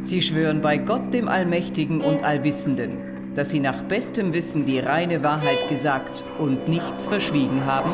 Sie schwören bei Gott, dem Allmächtigen und Allwissenden, dass Sie nach bestem Wissen die reine Wahrheit gesagt und nichts verschwiegen haben?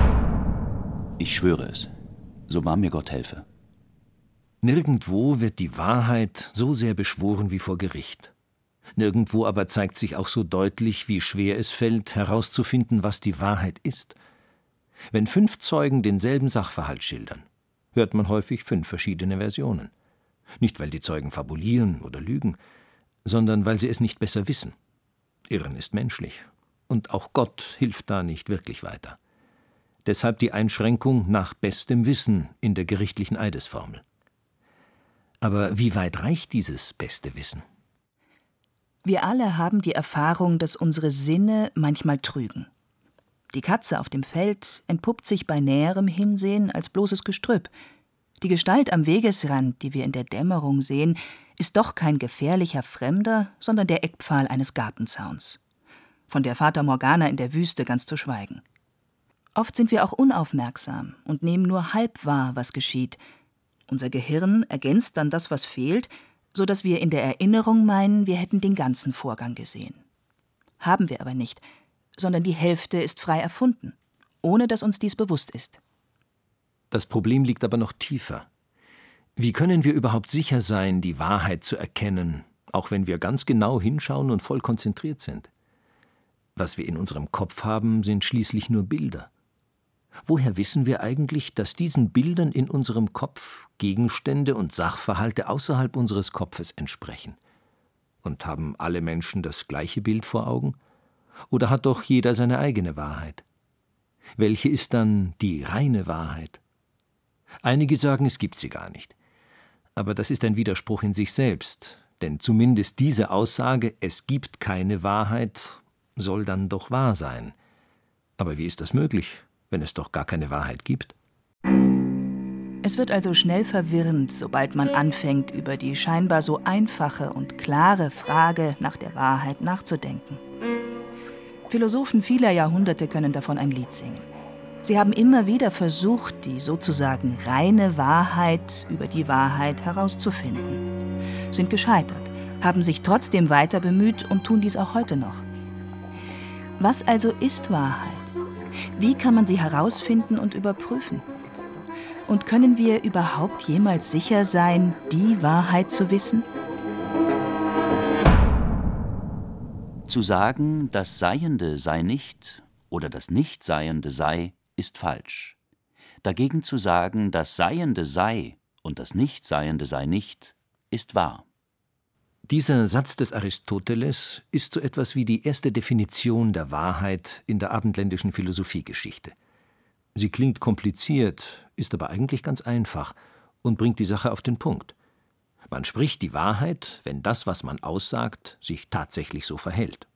Ich schwöre es, so wahr mir Gott helfe. Nirgendwo wird die Wahrheit so sehr beschworen wie vor Gericht. Nirgendwo aber zeigt sich auch so deutlich, wie schwer es fällt, herauszufinden, was die Wahrheit ist. Wenn 5 Zeugen denselben Sachverhalt schildern, hört man häufig 5 verschiedene Versionen. Nicht, weil die Zeugen fabulieren oder lügen, sondern weil sie es nicht besser wissen. Irren ist menschlich, und auch Gott hilft da nicht wirklich weiter. Deshalb die Einschränkung nach bestem Wissen in der gerichtlichen Eidesformel. Aber wie weit reicht dieses beste Wissen? Wir alle haben die Erfahrung, dass unsere Sinne manchmal trügen. Die Katze auf dem Feld entpuppt sich bei näherem Hinsehen als bloßes Gestrüpp. Die Gestalt am Wegesrand, die wir in der Dämmerung sehen, ist doch kein gefährlicher Fremder, sondern der Eckpfahl eines Gartenzauns. Von der Fata Morgana in der Wüste ganz zu schweigen. Oft sind wir auch unaufmerksam und nehmen nur halb wahr, was geschieht. Unser Gehirn ergänzt dann das, was fehlt, so dass wir in der Erinnerung meinen, wir hätten den ganzen Vorgang gesehen. Haben wir aber nicht, sondern die Hälfte ist frei erfunden, ohne dass uns dies bewusst ist. Das Problem liegt aber noch tiefer. Wie können wir überhaupt sicher sein, die Wahrheit zu erkennen, auch wenn wir ganz genau hinschauen und voll konzentriert sind? Was wir in unserem Kopf haben, sind schließlich nur Bilder. Woher wissen wir eigentlich, dass diesen Bildern in unserem Kopf Gegenstände und Sachverhalte außerhalb unseres Kopfes entsprechen? Und haben alle Menschen das gleiche Bild vor Augen? Oder hat doch jeder seine eigene Wahrheit? Welche ist dann die reine Wahrheit? Einige sagen, es gibt sie gar nicht. Aber das ist ein Widerspruch in sich selbst, denn zumindest diese Aussage, es gibt keine Wahrheit, soll dann doch wahr sein. Aber wie ist das möglich, wenn es doch gar keine Wahrheit gibt? Es wird also schnell verwirrend, sobald man anfängt, über die scheinbar so einfache und klare Frage nach der Wahrheit nachzudenken. Philosophen vieler Jahrhunderte können davon ein Lied singen. Sie haben immer wieder versucht, die sozusagen reine Wahrheit über die Wahrheit herauszufinden. Sind gescheitert, haben sich trotzdem weiter bemüht und tun dies auch heute noch. Was also ist Wahrheit? Wie kann man sie herausfinden und überprüfen? Und können wir überhaupt jemals sicher sein, die Wahrheit zu wissen? Zu sagen, das Seiende sei nicht oder das Nichtseiende sei, ist falsch. Dagegen zu sagen, das Seiende sei und das Nichtseiende sei nicht, ist wahr. Dieser Satz des Aristoteles ist so etwas wie die erste Definition der Wahrheit in der abendländischen Philosophiegeschichte. Sie klingt kompliziert, ist aber eigentlich ganz einfach und bringt die Sache auf den Punkt. Man spricht die Wahrheit, wenn das, was man aussagt, sich tatsächlich so verhält.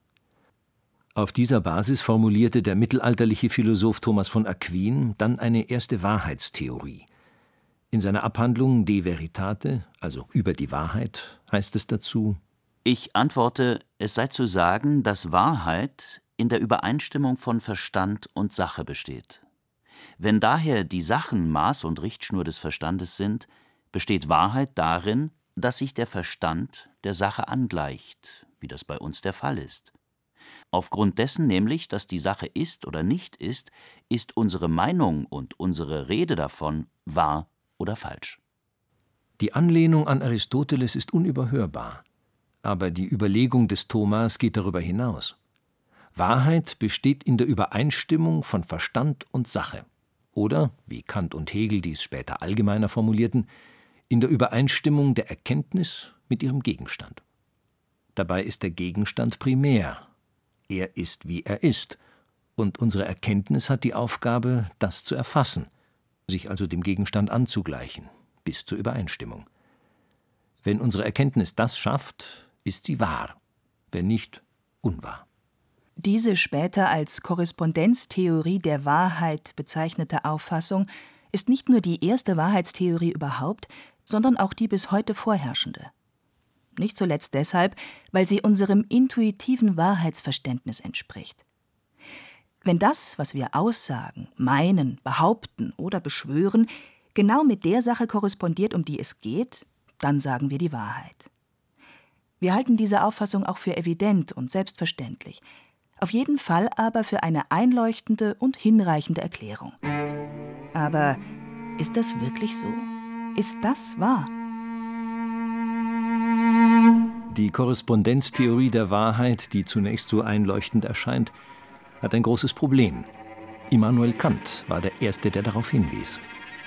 Auf dieser Basis formulierte der mittelalterliche Philosoph Thomas von Aquin dann eine erste Wahrheitstheorie. In seiner Abhandlung De Veritate, also über die Wahrheit, heißt es dazu: Ich antworte, es sei zu sagen, dass Wahrheit in der Übereinstimmung von Verstand und Sache besteht. Wenn daher die Sachen Maß und Richtschnur des Verstandes sind, besteht Wahrheit darin, dass sich der Verstand der Sache angleicht, wie das bei uns der Fall ist. Aufgrund dessen nämlich, dass die Sache ist oder nicht ist, ist unsere Meinung und unsere Rede davon wahr oder falsch. Die Anlehnung an Aristoteles ist unüberhörbar, aber die Überlegung des Thomas geht darüber hinaus. Wahrheit besteht in der Übereinstimmung von Verstand und Sache oder, wie Kant und Hegel dies später allgemeiner formulierten, in der Übereinstimmung der Erkenntnis mit ihrem Gegenstand. Dabei ist der Gegenstand primär. Er ist, wie er ist, und unsere Erkenntnis hat die Aufgabe, das zu erfassen, sich also dem Gegenstand anzugleichen, bis zur Übereinstimmung. Wenn unsere Erkenntnis das schafft, ist sie wahr, wenn nicht, unwahr. Diese später als Korrespondenztheorie der Wahrheit bezeichnete Auffassung ist nicht nur die erste Wahrheitstheorie überhaupt, sondern auch die bis heute vorherrschende. Nicht zuletzt deshalb, weil sie unserem intuitiven Wahrheitsverständnis entspricht. Wenn das, was wir aussagen, meinen, behaupten oder beschwören, genau mit der Sache korrespondiert, um die es geht, dann sagen wir die Wahrheit. Wir halten diese Auffassung auch für evident und selbstverständlich. Auf jeden Fall aber für eine einleuchtende und hinreichende Erklärung. Aber ist das wirklich so? Ist das wahr? Die Korrespondenztheorie der Wahrheit, die zunächst so einleuchtend erscheint, hat ein großes Problem. Immanuel Kant war der Erste, der darauf hinwies.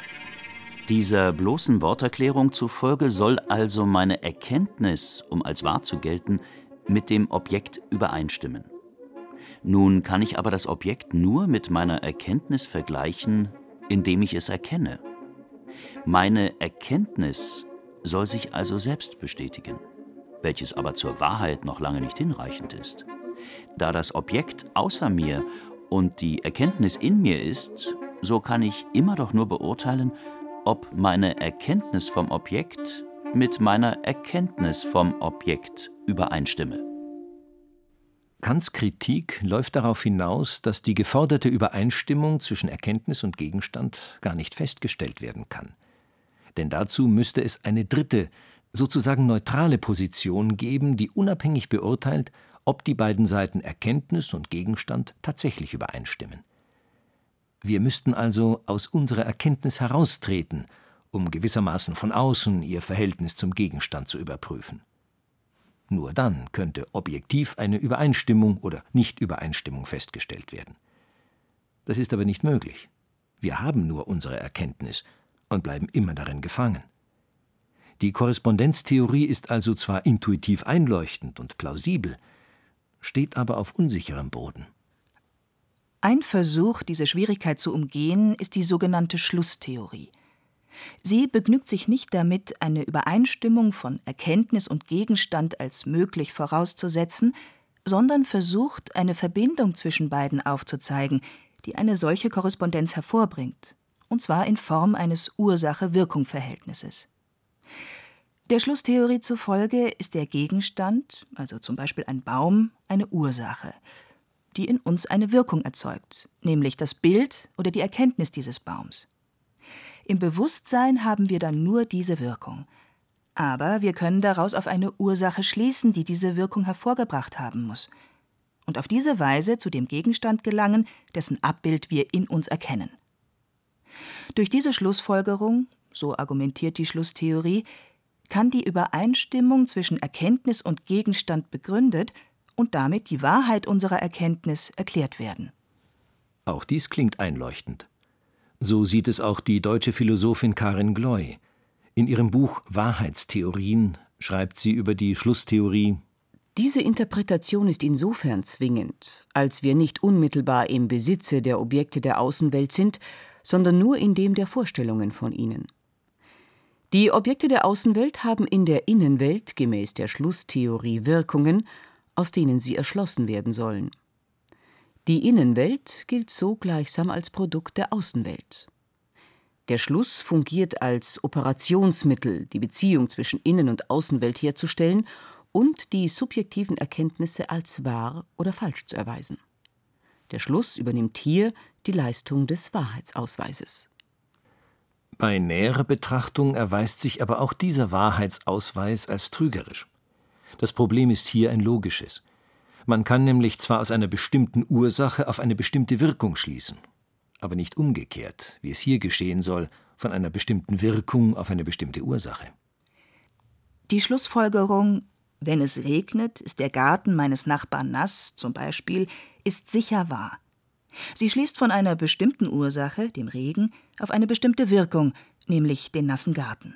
Dieser bloßen Worterklärung zufolge soll also meine Erkenntnis, um als wahr zu gelten, mit dem Objekt übereinstimmen. Nun kann ich aber das Objekt nur mit meiner Erkenntnis vergleichen, indem ich es erkenne. Meine Erkenntnis soll sich also selbst bestätigen, welches aber zur Wahrheit noch lange nicht hinreichend ist. Da das Objekt außer mir und die Erkenntnis in mir ist, so kann ich immer doch nur beurteilen, ob meine Erkenntnis vom Objekt mit meiner Erkenntnis vom Objekt übereinstimme. Kants Kritik läuft darauf hinaus, dass die geforderte Übereinstimmung zwischen Erkenntnis und Gegenstand gar nicht festgestellt werden kann. Denn dazu müsste es eine dritte, sozusagen neutrale Position geben, die unabhängig beurteilt, ob die beiden Seiten Erkenntnis und Gegenstand tatsächlich übereinstimmen. Wir müssten also aus unserer Erkenntnis heraustreten, um gewissermaßen von außen ihr Verhältnis zum Gegenstand zu überprüfen. Nur dann könnte objektiv eine Übereinstimmung oder Nichtübereinstimmung festgestellt werden. Das ist aber nicht möglich. Wir haben nur unsere Erkenntnis und bleiben immer darin gefangen. Die Korrespondenztheorie ist also zwar intuitiv einleuchtend und plausibel, steht aber auf unsicherem Boden. Ein Versuch, diese Schwierigkeit zu umgehen, ist die sogenannte Schlusstheorie. Sie begnügt sich nicht damit, eine Übereinstimmung von Erkenntnis und Gegenstand als möglich vorauszusetzen, sondern versucht, eine Verbindung zwischen beiden aufzuzeigen, die eine solche Korrespondenz hervorbringt, und zwar in Form eines Ursache-Wirkung-Verhältnisses. Der Schlusstheorie zufolge ist der Gegenstand, also zum Beispiel ein Baum, eine Ursache, die in uns eine Wirkung erzeugt, nämlich das Bild oder die Erkenntnis dieses Baums. Im Bewusstsein haben wir dann nur diese Wirkung. Aber wir können daraus auf eine Ursache schließen, die diese Wirkung hervorgebracht haben muss. Und auf diese Weise zu dem Gegenstand gelangen, dessen Abbild wir in uns erkennen. Durch diese Schlussfolgerung, so argumentiert die Schlusstheorie, kann die Übereinstimmung zwischen Erkenntnis und Gegenstand begründet und damit die Wahrheit unserer Erkenntnis erklärt werden. Auch dies klingt einleuchtend. So sieht es auch die deutsche Philosophin Karin Gloy. In ihrem Buch Wahrheitstheorien schreibt sie über die Schlusstheorie: Diese Interpretation ist insofern zwingend, als wir nicht unmittelbar im Besitze der Objekte der Außenwelt sind, sondern nur in dem der Vorstellungen von ihnen. Die Objekte der Außenwelt haben in der Innenwelt gemäß der Schlusstheorie Wirkungen, aus denen sie erschlossen werden sollen. Die Innenwelt gilt so gleichsam als Produkt der Außenwelt. Der Schluss fungiert als Operationsmittel, die Beziehung zwischen Innen- und Außenwelt herzustellen und die subjektiven Erkenntnisse als wahr oder falsch zu erweisen. Der Schluss übernimmt hier die Leistung des Wahrheitsausweises. Bei näherer Betrachtung erweist sich aber auch dieser Wahrheitsausweis als trügerisch. Das Problem ist hier ein logisches. Man kann nämlich zwar aus einer bestimmten Ursache auf eine bestimmte Wirkung schließen, aber nicht umgekehrt, wie es hier geschehen soll, von einer bestimmten Wirkung auf eine bestimmte Ursache. Die Schlussfolgerung, wenn es regnet, ist der Garten meines Nachbarn nass, zum Beispiel, ist sicher wahr. Sie schließt von einer bestimmten Ursache, dem Regen, auf eine bestimmte Wirkung, nämlich den nassen Garten.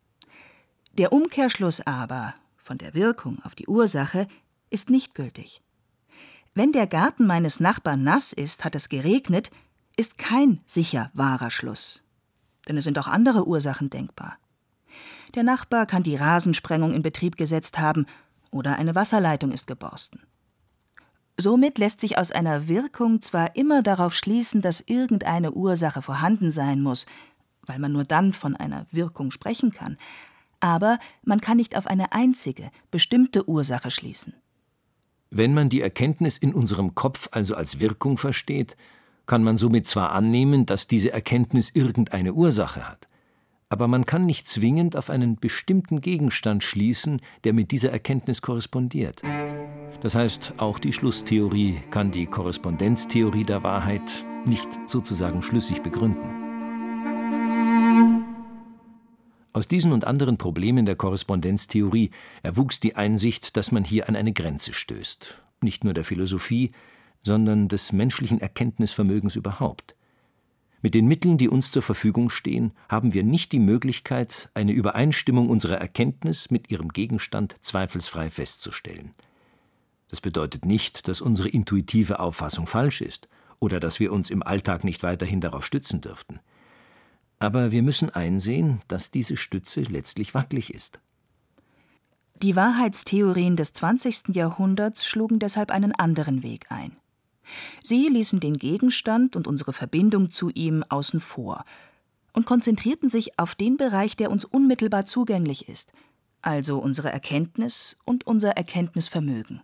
Der Umkehrschluss aber, von der Wirkung auf die Ursache, ist nicht gültig. Wenn der Garten meines Nachbarn nass ist, hat es geregnet, ist kein sicher wahrer Schluss. Denn es sind auch andere Ursachen denkbar. Der Nachbar kann die Rasensprengung in Betrieb gesetzt haben oder eine Wasserleitung ist geborsten. Somit lässt sich aus einer Wirkung zwar immer darauf schließen, dass irgendeine Ursache vorhanden sein muss, weil man nur dann von einer Wirkung sprechen kann, aber man kann nicht auf eine einzige, bestimmte Ursache schließen. Wenn man die Erkenntnis in unserem Kopf also als Wirkung versteht, kann man somit zwar annehmen, dass diese Erkenntnis irgendeine Ursache hat, Aber man kann nicht zwingend auf einen bestimmten Gegenstand schließen, der mit dieser Erkenntnis korrespondiert. Das heißt, auch die Schlusstheorie kann die Korrespondenztheorie der Wahrheit nicht sozusagen schlüssig begründen. Aus diesen und anderen Problemen der Korrespondenztheorie erwuchs die Einsicht, dass man hier an eine Grenze stößt, nicht nur der Philosophie, sondern des menschlichen Erkenntnisvermögens überhaupt. Mit den Mitteln, die uns zur Verfügung stehen, haben wir nicht die Möglichkeit, eine Übereinstimmung unserer Erkenntnis mit ihrem Gegenstand zweifelsfrei festzustellen. Das bedeutet nicht, dass unsere intuitive Auffassung falsch ist oder dass wir uns im Alltag nicht weiterhin darauf stützen dürften. Aber wir müssen einsehen, dass diese Stütze letztlich wackelig ist. Die Wahrheitstheorien des 20. Jahrhunderts schlugen deshalb einen anderen Weg ein. Sie ließen den Gegenstand und unsere Verbindung zu ihm außen vor und konzentrierten sich auf den Bereich, der uns unmittelbar zugänglich ist, also unsere Erkenntnis und unser Erkenntnisvermögen.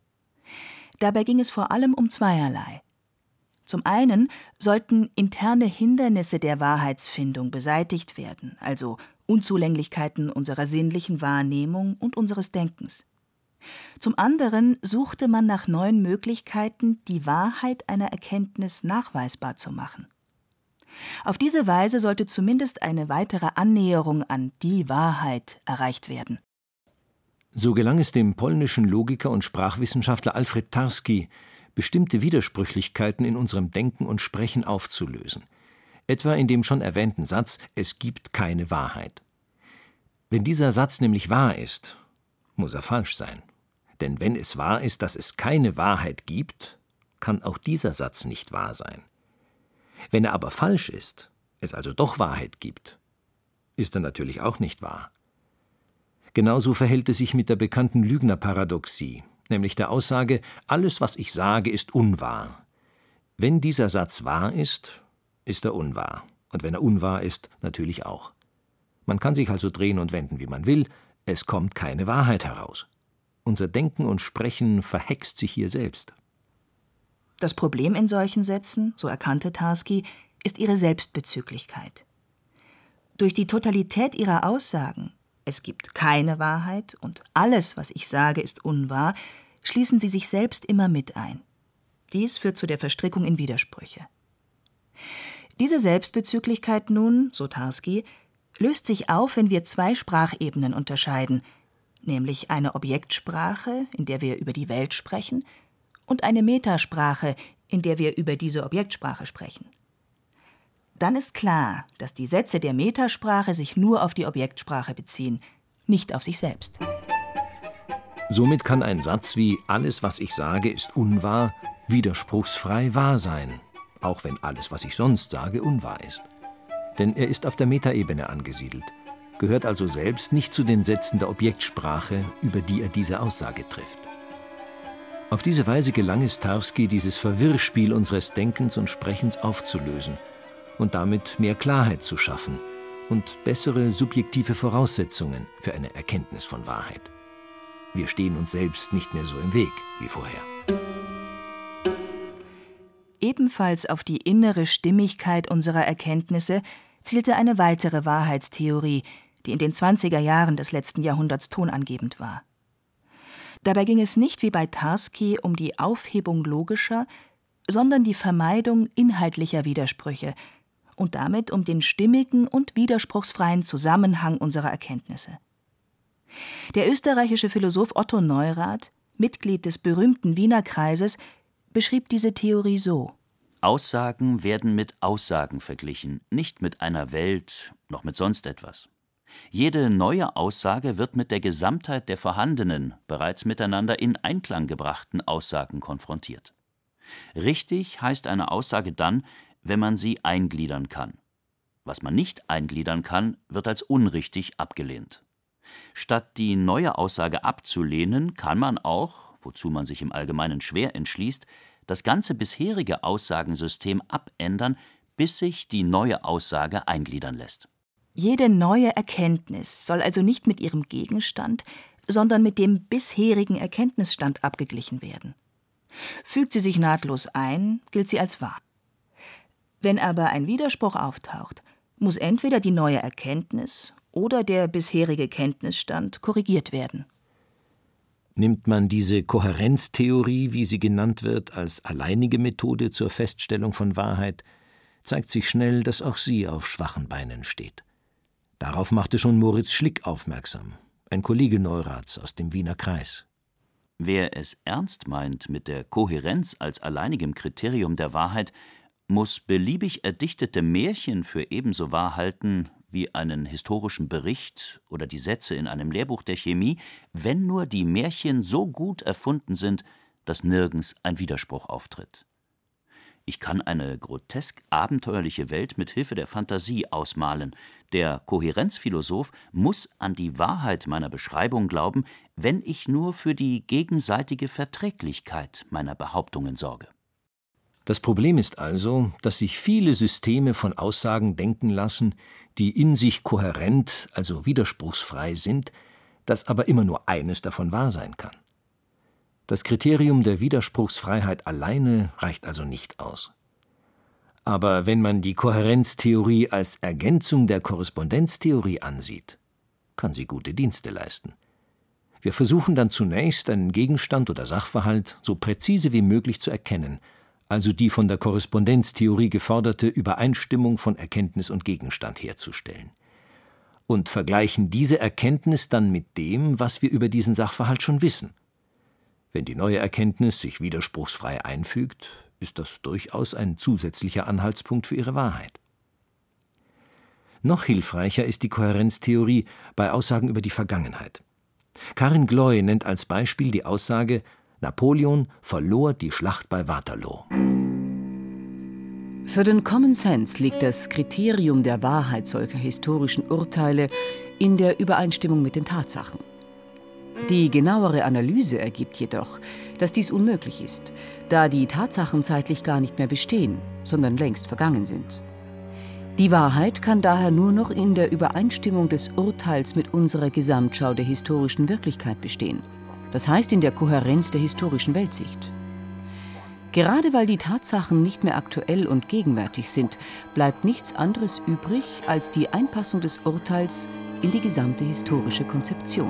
Dabei ging es vor allem um zweierlei. Zum einen sollten interne Hindernisse der Wahrheitsfindung beseitigt werden, also Unzulänglichkeiten unserer sinnlichen Wahrnehmung und unseres Denkens. Zum anderen suchte man nach neuen Möglichkeiten, die Wahrheit einer Erkenntnis nachweisbar zu machen. Auf diese Weise sollte zumindest eine weitere Annäherung an die Wahrheit erreicht werden. So gelang es dem polnischen Logiker und Sprachwissenschaftler Alfred Tarski, bestimmte Widersprüchlichkeiten in unserem Denken und Sprechen aufzulösen. Etwa in dem schon erwähnten Satz, es gibt keine Wahrheit. Wenn dieser Satz nämlich wahr ist, muss er falsch sein. Denn wenn es wahr ist, dass es keine Wahrheit gibt, kann auch dieser Satz nicht wahr sein. Wenn er aber falsch ist, es also doch Wahrheit gibt, ist er natürlich auch nicht wahr. Genauso verhält es sich mit der bekannten Lügnerparadoxie, nämlich der Aussage, alles, was ich sage, ist unwahr. Wenn dieser Satz wahr ist er unwahr. Und wenn er unwahr ist, natürlich auch. Man kann sich also drehen und wenden, wie man will, es kommt keine Wahrheit heraus. Unser Denken und Sprechen verhext sich hier selbst. Das Problem in solchen Sätzen, so erkannte Tarski, ist ihre Selbstbezüglichkeit. Durch die Totalität ihrer Aussagen, es gibt keine Wahrheit und alles, was ich sage, ist unwahr, schließen sie sich selbst immer mit ein. Dies führt zu der Verstrickung in Widersprüche. Diese Selbstbezüglichkeit nun, so Tarski, löst sich auf, wenn wir zwei Sprachebenen unterscheiden, nämlich eine Objektsprache, in der wir über die Welt sprechen, und eine Metasprache, in der wir über diese Objektsprache sprechen. Dann ist klar, dass die Sätze der Metasprache sich nur auf die Objektsprache beziehen, nicht auf sich selbst. Somit kann ein Satz wie »alles, was ich sage, ist unwahr« widerspruchsfrei wahr sein, auch wenn alles, was ich sonst sage, unwahr ist. Denn er ist auf der Metaebene angesiedelt, gehört also selbst nicht zu den Sätzen der Objektsprache, über die er diese Aussage trifft. Auf diese Weise gelang es Tarski, dieses Verwirrspiel unseres Denkens und Sprechens aufzulösen und damit mehr Klarheit zu schaffen und bessere subjektive Voraussetzungen für eine Erkenntnis von Wahrheit. Wir stehen uns selbst nicht mehr so im Weg wie vorher. Ebenfalls auf die innere Stimmigkeit unserer Erkenntnisse zielte eine weitere Wahrheitstheorie, die in den 20er Jahren des letzten Jahrhunderts tonangebend war. Dabei ging es nicht wie bei Tarski um die Aufhebung logischer, sondern die Vermeidung inhaltlicher Widersprüche und damit um den stimmigen und widerspruchsfreien Zusammenhang unserer Erkenntnisse. Der österreichische Philosoph Otto Neurath, Mitglied des berühmten Wiener Kreises, beschrieb diese Theorie so: Aussagen werden mit Aussagen verglichen, nicht mit einer Welt, noch mit sonst etwas. Jede neue Aussage wird mit der Gesamtheit der vorhandenen, bereits miteinander in Einklang gebrachten Aussagen konfrontiert. Richtig heißt eine Aussage dann, wenn man sie eingliedern kann. Was man nicht eingliedern kann, wird als unrichtig abgelehnt. Statt die neue Aussage abzulehnen, kann man auch, wozu man sich im Allgemeinen schwer entschließt, das ganze bisherige Aussagensystem abändern, bis sich die neue Aussage eingliedern lässt. Jede neue Erkenntnis soll also nicht mit ihrem Gegenstand, sondern mit dem bisherigen Erkenntnisstand abgeglichen werden. Fügt sie sich nahtlos ein, gilt sie als wahr. Wenn aber ein Widerspruch auftaucht, muss entweder die neue Erkenntnis oder der bisherige Kenntnisstand korrigiert werden. Nimmt man diese Kohärenztheorie, wie sie genannt wird, als alleinige Methode zur Feststellung von Wahrheit, zeigt sich schnell, dass auch sie auf schwachen Beinen steht. Darauf machte schon Moritz Schlick aufmerksam, ein Kollege Neuraths aus dem Wiener Kreis. Wer es ernst meint mit der Kohärenz als alleinigem Kriterium der Wahrheit, muss beliebig erdichtete Märchen für ebenso wahr halten wie einen historischen Bericht oder die Sätze in einem Lehrbuch der Chemie, wenn nur die Märchen so gut erfunden sind, dass nirgends ein Widerspruch auftritt. Ich kann eine grotesk abenteuerliche Welt mit Hilfe der Fantasie ausmalen. Der Kohärenzphilosoph muss an die Wahrheit meiner Beschreibung glauben, wenn ich nur für die gegenseitige Verträglichkeit meiner Behauptungen sorge. Das Problem ist also, dass sich viele Systeme von Aussagen denken lassen, die in sich kohärent, also widerspruchsfrei sind, dass aber immer nur eines davon wahr sein kann. Das Kriterium der Widerspruchsfreiheit alleine reicht also nicht aus. Aber wenn man die Kohärenztheorie als Ergänzung der Korrespondenztheorie ansieht, kann sie gute Dienste leisten. Wir versuchen dann zunächst, einen Gegenstand oder Sachverhalt so präzise wie möglich zu erkennen, also die von der Korrespondenztheorie geforderte Übereinstimmung von Erkenntnis und Gegenstand herzustellen. Und vergleichen diese Erkenntnis dann mit dem, was wir über diesen Sachverhalt schon wissen. Wenn die neue Erkenntnis sich widerspruchsfrei einfügt, ist das durchaus ein zusätzlicher Anhaltspunkt für ihre Wahrheit. Noch hilfreicher ist die Kohärenztheorie bei Aussagen über die Vergangenheit. Karin Gloy nennt als Beispiel die Aussage, Napoleon verlor die Schlacht bei Waterloo. Für den Common Sense liegt das Kriterium der Wahrheit solcher historischen Urteile in der Übereinstimmung mit den Tatsachen. Die genauere Analyse ergibt jedoch, dass dies unmöglich ist, da die Tatsachen zeitlich gar nicht mehr bestehen, sondern längst vergangen sind. Die Wahrheit kann daher nur noch in der Übereinstimmung des Urteils mit unserer Gesamtschau der historischen Wirklichkeit bestehen. Das heißt in der Kohärenz der historischen Weltsicht. Gerade weil die Tatsachen nicht mehr aktuell und gegenwärtig sind, bleibt nichts anderes übrig als die Einpassung des Urteils in die gesamte historische Konzeption.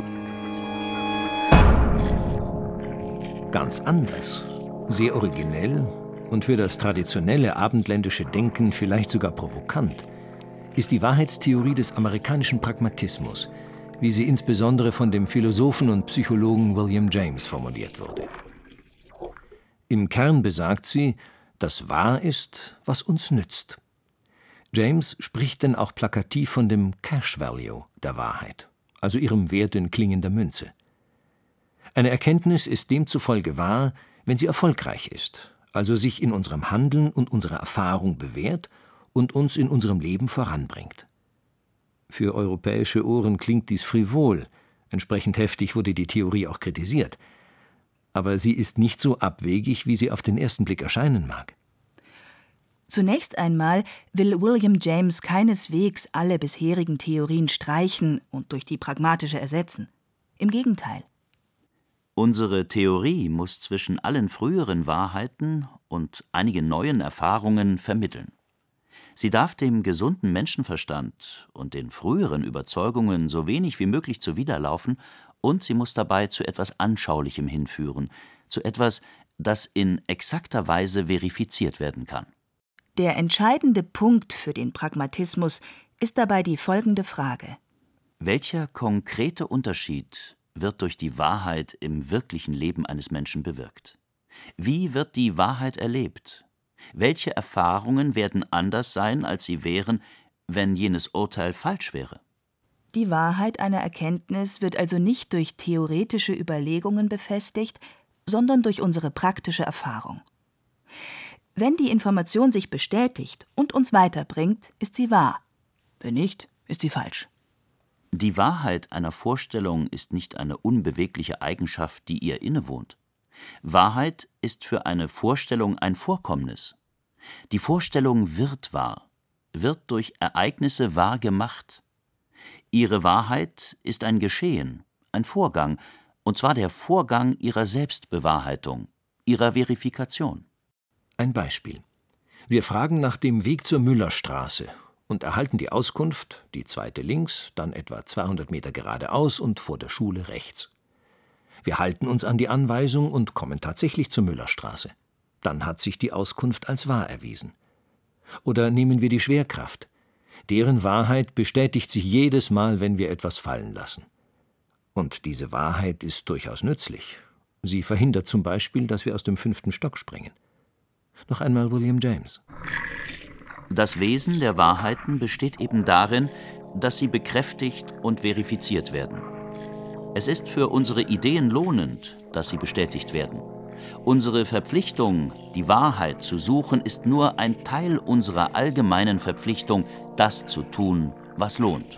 Ganz anders, sehr originell und für das traditionelle abendländische Denken vielleicht sogar provokant, ist die Wahrheitstheorie des amerikanischen Pragmatismus, wie sie insbesondere von dem Philosophen und Psychologen William James formuliert wurde. Im Kern besagt sie, dass wahr ist, was uns nützt. James spricht denn auch plakativ von dem Cash Value der Wahrheit, also ihrem Wert in klingender Münze. Eine Erkenntnis ist demzufolge wahr, wenn sie erfolgreich ist, also sich in unserem Handeln und unserer Erfahrung bewährt und uns in unserem Leben voranbringt. Für europäische Ohren klingt dies frivol, entsprechend heftig wurde die Theorie auch kritisiert. Aber sie ist nicht so abwegig, wie sie auf den ersten Blick erscheinen mag. Zunächst einmal will William James keineswegs alle bisherigen Theorien streichen und durch die pragmatische ersetzen. Im Gegenteil. Unsere Theorie muss zwischen allen früheren Wahrheiten und einigen neuen Erfahrungen vermitteln. Sie darf dem gesunden Menschenverstand und den früheren Überzeugungen so wenig wie möglich zuwiderlaufen, und sie muss dabei zu etwas Anschaulichem hinführen, zu etwas, das in exakter Weise verifiziert werden kann. Der entscheidende Punkt für den Pragmatismus ist dabei die folgende Frage: Welcher konkrete Unterschied wird durch die Wahrheit im wirklichen Leben eines Menschen bewirkt? Wie wird die Wahrheit erlebt? Welche Erfahrungen werden anders sein, als sie wären, wenn jenes Urteil falsch wäre? Die Wahrheit einer Erkenntnis wird also nicht durch theoretische Überlegungen befestigt, sondern durch unsere praktische Erfahrung. Wenn die Information sich bestätigt und uns weiterbringt, ist sie wahr. Wenn nicht, ist sie falsch. Die Wahrheit einer Vorstellung ist nicht eine unbewegliche Eigenschaft, die ihr innewohnt. Wahrheit ist für eine Vorstellung ein Vorkommnis. Die Vorstellung wird wahr, wird durch Ereignisse wahr gemacht. Ihre Wahrheit ist ein Geschehen, ein Vorgang, und zwar der Vorgang ihrer Selbstbewahrheitung, ihrer Verifikation. Ein Beispiel. Wir fragen nach dem Weg zur Müllerstraße und erhalten die Auskunft, die zweite links, dann etwa 200 Meter geradeaus und vor der Schule rechts. Wir halten uns an die Anweisung und kommen tatsächlich zur Müllerstraße. Dann hat sich die Auskunft als wahr erwiesen. Oder nehmen wir die Schwerkraft. Deren Wahrheit bestätigt sich jedes Mal, wenn wir etwas fallen lassen. Und diese Wahrheit ist durchaus nützlich. Sie verhindert zum Beispiel, dass wir aus dem 5. Stock springen. Noch einmal William James. Das Wesen der Wahrheiten besteht eben darin, dass sie bekräftigt und verifiziert werden. Es ist für unsere Ideen lohnend, dass sie bestätigt werden. Unsere Verpflichtung, die Wahrheit zu suchen, ist nur ein Teil unserer allgemeinen Verpflichtung, das zu tun, was lohnt.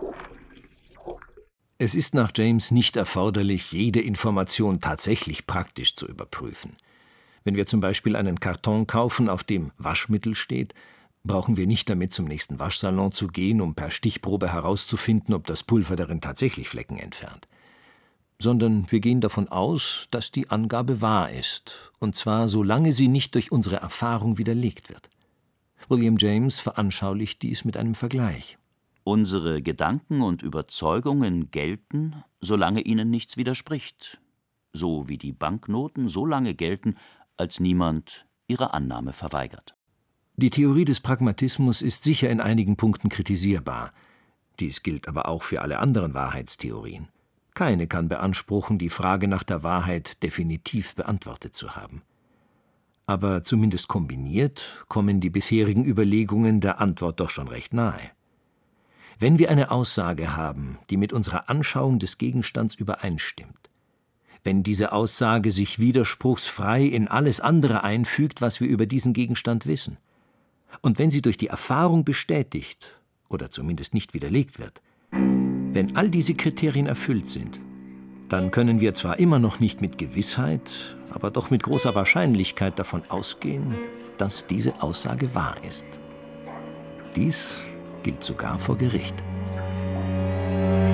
Es ist nach James nicht erforderlich, jede Information tatsächlich praktisch zu überprüfen. Wenn wir zum Beispiel einen Karton kaufen, auf dem Waschmittel steht, brauchen wir nicht damit zum nächsten Waschsalon zu gehen, um per Stichprobe herauszufinden, ob das Pulver darin tatsächlich Flecken entfernt. Sondern wir gehen davon aus, dass die Angabe wahr ist, und zwar solange sie nicht durch unsere Erfahrung widerlegt wird. William James veranschaulicht dies mit einem Vergleich. Unsere Gedanken und Überzeugungen gelten, solange ihnen nichts widerspricht, so wie die Banknoten so lange gelten, als niemand ihre Annahme verweigert. Die Theorie des Pragmatismus ist sicher in einigen Punkten kritisierbar. Dies gilt aber auch für alle anderen Wahrheitstheorien. Keine kann beanspruchen, die Frage nach der Wahrheit definitiv beantwortet zu haben. Aber zumindest kombiniert kommen die bisherigen Überlegungen der Antwort doch schon recht nahe. Wenn wir eine Aussage haben, die mit unserer Anschauung des Gegenstands übereinstimmt, wenn diese Aussage sich widerspruchsfrei in alles andere einfügt, was wir über diesen Gegenstand wissen, und wenn sie durch die Erfahrung bestätigt oder zumindest nicht widerlegt wird, wenn all diese Kriterien erfüllt sind, dann können wir zwar immer noch nicht mit Gewissheit, aber doch mit großer Wahrscheinlichkeit davon ausgehen, dass diese Aussage wahr ist. Dies gilt sogar vor Gericht.